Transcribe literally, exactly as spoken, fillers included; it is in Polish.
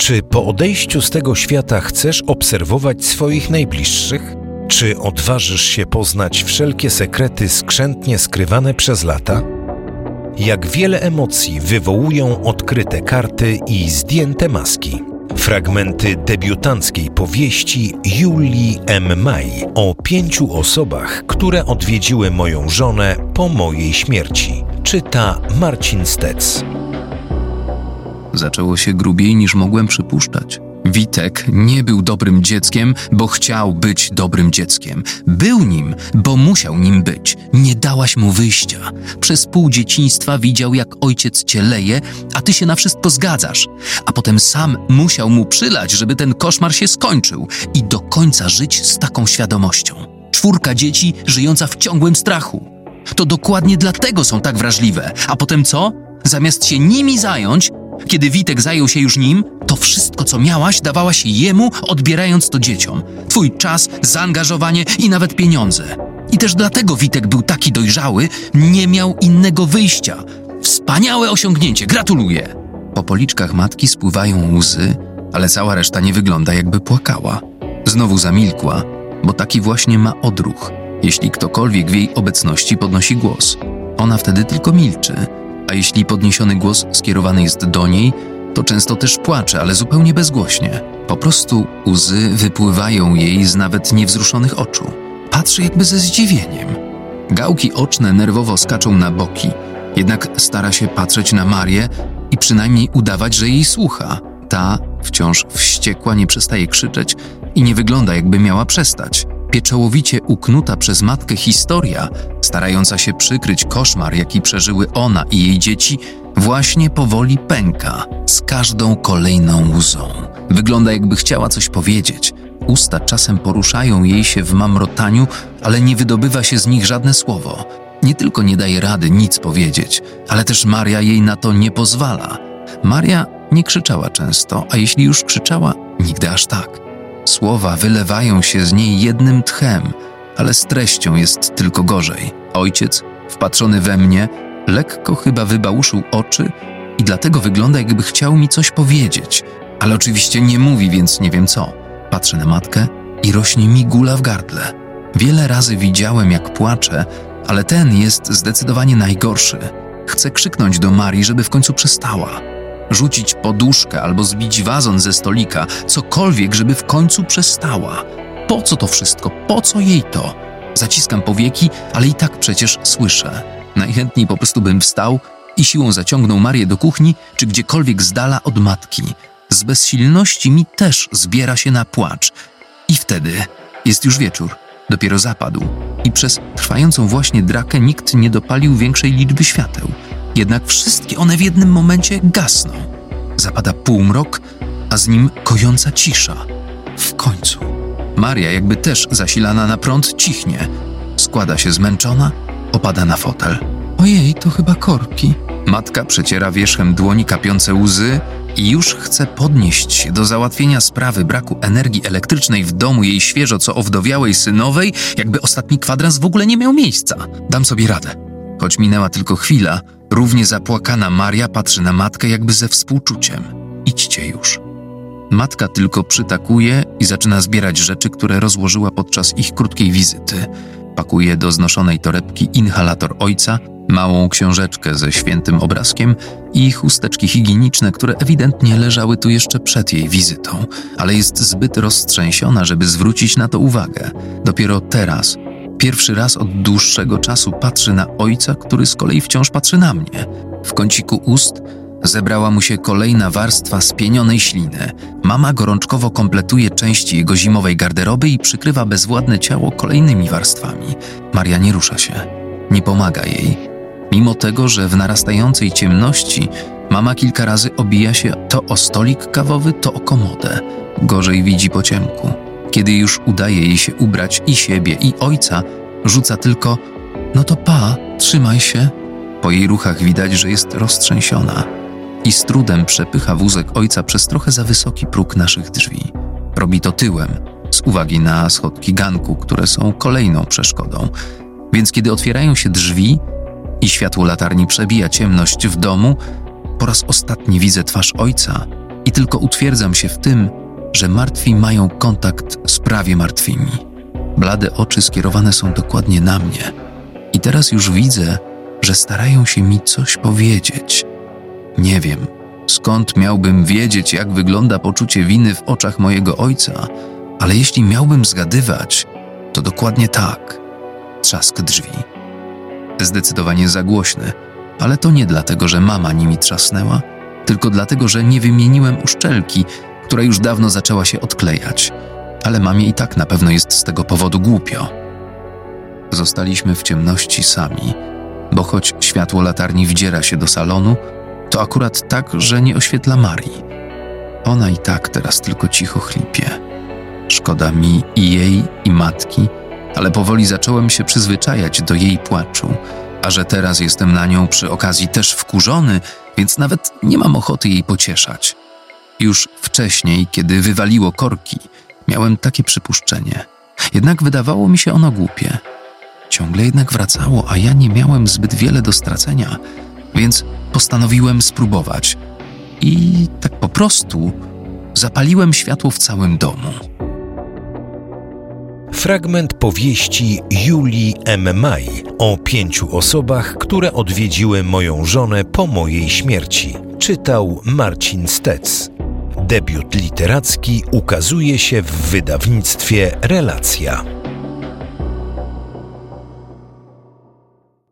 Czy po odejściu z tego świata chcesz obserwować swoich najbliższych? Czy odważysz się poznać wszelkie sekrety skrzętnie skrywane przez lata? Jak wiele emocji wywołują odkryte karty i zdjęte maski. Fragmenty debiutanckiej powieści Julii M. Maj o pięciu osobach, które odwiedziły moją żonę po mojej śmierci. Czyta Marcin Stec. Zaczęło się grubiej niż mogłem przypuszczać. Witek nie był dobrym dzieckiem, bo chciał być dobrym dzieckiem. Był nim, bo musiał nim być. Nie dałaś mu wyjścia. Przez pół dzieciństwa widział, jak ojciec cię leje, a ty się na wszystko zgadzasz. A potem sam musiał mu przylać, żeby ten koszmar się skończył i do końca żyć z taką świadomością. Czwórka dzieci żyjąca w ciągłym strachu. To dokładnie dlatego są tak wrażliwe. A potem co? Zamiast się nimi zająć, kiedy Witek zajął się już nim, to wszystko, co miałaś, dawałaś jemu, odbierając to dzieciom. Twój czas, zaangażowanie i nawet pieniądze. I też dlatego Witek był taki dojrzały, nie miał innego wyjścia. Wspaniałe osiągnięcie, gratuluję! Po policzkach matki spływają łzy, ale cała reszta nie wygląda, jakby płakała. Znowu zamilkła, bo taki właśnie ma odruch, jeśli ktokolwiek w jej obecności podnosi głos. Ona wtedy tylko milczy. A jeśli podniesiony głos skierowany jest do niej, to często też płacze, ale zupełnie bezgłośnie. Po prostu łzy wypływają jej z nawet niewzruszonych oczu. Patrzy jakby ze zdziwieniem. Gałki oczne nerwowo skaczą na boki, jednak stara się patrzeć na Marię i przynajmniej udawać, że jej słucha. Ta, wciąż wściekła, nie przestaje krzyczeć i nie wygląda, jakby miała przestać. Pieczołowicie uknuta przez matkę historia, starająca się przykryć koszmar, jaki przeżyły ona i jej dzieci, właśnie powoli pęka z każdą kolejną łzą. Wygląda, jakby chciała coś powiedzieć. Usta czasem poruszają jej się w mamrotaniu, ale nie wydobywa się z nich żadne słowo. Nie tylko nie daje rady nic powiedzieć, ale też Maria jej na to nie pozwala. Maria nie krzyczała często, a jeśli już krzyczała, nigdy aż tak. Słowa wylewają się z niej jednym tchem, ale z treścią jest tylko gorzej. Ojciec, wpatrzony we mnie, lekko chyba wybałuszył oczy i dlatego wygląda, jakby chciał mi coś powiedzieć, ale oczywiście nie mówi, więc nie wiem co. Patrzę na matkę i rośnie mi gula w gardle. Wiele razy widziałem, jak płacze, ale ten jest zdecydowanie najgorszy. Chcę krzyknąć do Marii, żeby w końcu przestała. Rzucić poduszkę albo zbić wazon ze stolika, cokolwiek, żeby w końcu przestała. Po co to wszystko? Po co jej to? Zaciskam powieki, ale i tak przecież słyszę. Najchętniej po prostu bym wstał i siłą zaciągnął Marię do kuchni, czy gdziekolwiek z dala od matki. Z bezsilności mi też zbiera się na płacz. I wtedy jest już wieczór. Dopiero zapadł. I przez trwającą właśnie drakę nikt nie dopalił większej liczby świateł. Jednak wszystkie one w jednym momencie gasną. Zapada półmrok, a z nim kojąca cisza. W końcu. Maria, jakby też zasilana na prąd, cichnie. Składa się zmęczona, opada na fotel. Ojej, to chyba korki. Matka przeciera wierzchem dłoni kapiące łzy i już chce podnieść się do załatwienia sprawy braku energii elektrycznej w domu jej świeżo co owdowiałej synowej, jakby ostatni kwadrans w ogóle nie miał miejsca. Dam sobie radę. Choć minęła tylko chwila, równie zapłakana Maria patrzy na matkę jakby ze współczuciem. Idźcie już. Matka tylko przytakuje i zaczyna zbierać rzeczy, które rozłożyła podczas ich krótkiej wizyty. Pakuje do znoszonej torebki inhalator ojca, małą książeczkę ze świętym obrazkiem i chusteczki higieniczne, które ewidentnie leżały tu jeszcze przed jej wizytą, ale jest zbyt roztrzęsiona, żeby zwrócić na to uwagę. Dopiero teraz, pierwszy raz od dłuższego czasu patrzy na ojca, który z kolei wciąż patrzy na mnie. W kąciku ust zebrała mu się kolejna warstwa spienionej śliny. Mama gorączkowo kompletuje części jego zimowej garderoby i przykrywa bezwładne ciało kolejnymi warstwami. Maria nie rusza się, nie pomaga jej. Mimo tego, że w narastającej ciemności mama kilka razy obija się to o stolik kawowy, to o komodę. Gorzej widzi po ciemku. Kiedy już udaje jej się ubrać i siebie, i ojca, rzuca tylko: no to pa, trzymaj się. Po jej ruchach widać, że jest roztrzęsiona i z trudem przepycha wózek ojca przez trochę za wysoki próg naszych drzwi. Robi to tyłem, z uwagi na schodki ganku, które są kolejną przeszkodą. Więc kiedy otwierają się drzwi i światło latarni przebija ciemność w domu, po raz ostatni widzę twarz ojca i tylko utwierdzam się w tym, że martwi mają kontakt z prawie martwymi. Blade oczy skierowane są dokładnie na mnie i teraz już widzę, że starają się mi coś powiedzieć. Nie wiem, skąd miałbym wiedzieć, jak wygląda poczucie winy w oczach mojego ojca, ale jeśli miałbym zgadywać, to dokładnie tak. Trzask drzwi. Zdecydowanie za głośny, ale to nie dlatego, że mama nimi trzasnęła, tylko dlatego, że nie wymieniłem uszczelki, która już dawno zaczęła się odklejać, ale mamie i tak na pewno jest z tego powodu głupio. Zostaliśmy w ciemności sami, bo choć światło latarni wdziera się do salonu, to akurat tak, że nie oświetla Marii. Ona i tak teraz tylko cicho chlipie. Szkoda mi i jej, i matki, ale powoli zacząłem się przyzwyczajać do jej płaczu, a że teraz jestem na nią przy okazji też wkurzony, więc nawet nie mam ochoty jej pocieszać. Już wcześniej, kiedy wywaliło korki, miałem takie przypuszczenie. Jednak wydawało mi się ono głupie. Ciągle jednak wracało, a ja nie miałem zbyt wiele do stracenia, więc postanowiłem spróbować. I tak po prostu zapaliłem światło w całym domu. Fragment powieści Julii M. Maj o pięciu osobach, które odwiedziły moją żonę po mojej śmierci. Czytał Marcin Stec. Debiut literacki ukazuje się w wydawnictwie Relacja.